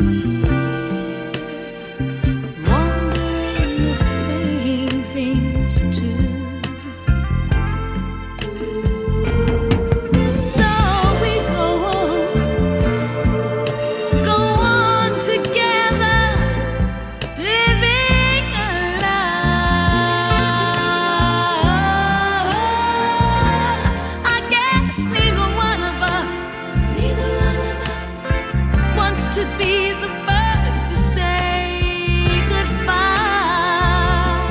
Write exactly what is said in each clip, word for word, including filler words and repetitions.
wondering the same things too. So we go on, go on together, living a lie. I guess neither one of us, neither one of us wants to be the first to say goodbye.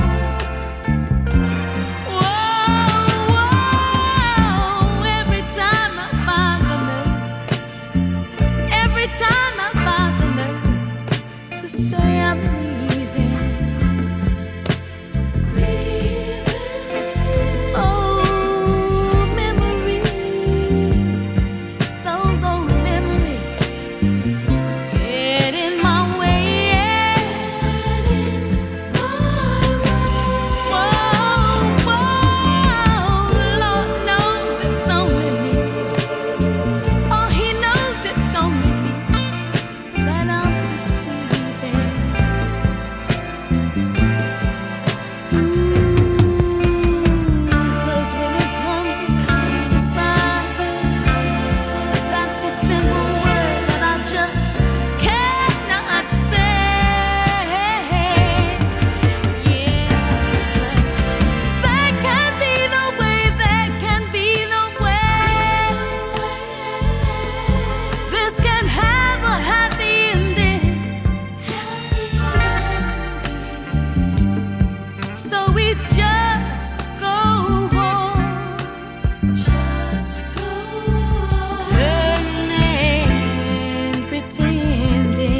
Whoa, whoa, every time I find the nerve, every time I find the nerve to say